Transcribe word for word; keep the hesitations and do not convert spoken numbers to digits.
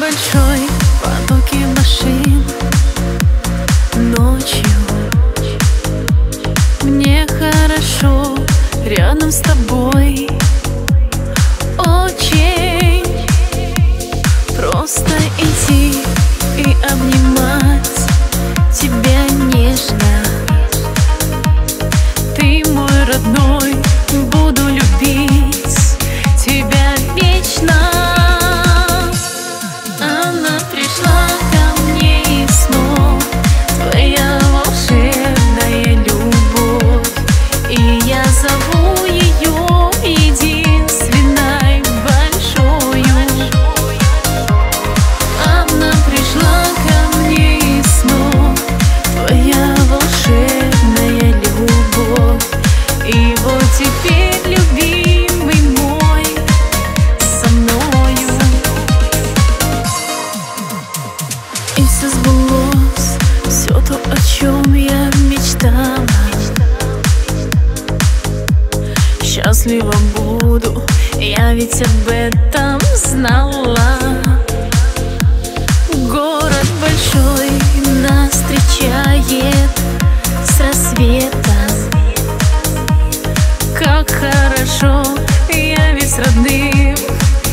большой, потоки машин. Ночью мне хорошо рядом с тобой. Очень просто идти и обнимать тебя нежно. Ты мой родной, буду любить тебя вечно. Она пришла ко мне из снов, твоя волшебная любовь, и я зову ее единственной большою. Она пришла ко мне из снов, твоя волшебная любовь, и вот теперь любимый мой со мною. И все сбылось, все то, о чем я мечтала. Счастлива буду, я ведь об этом знала. Город большой нас встречает с рассветом. Как хорошо, я ведь с родным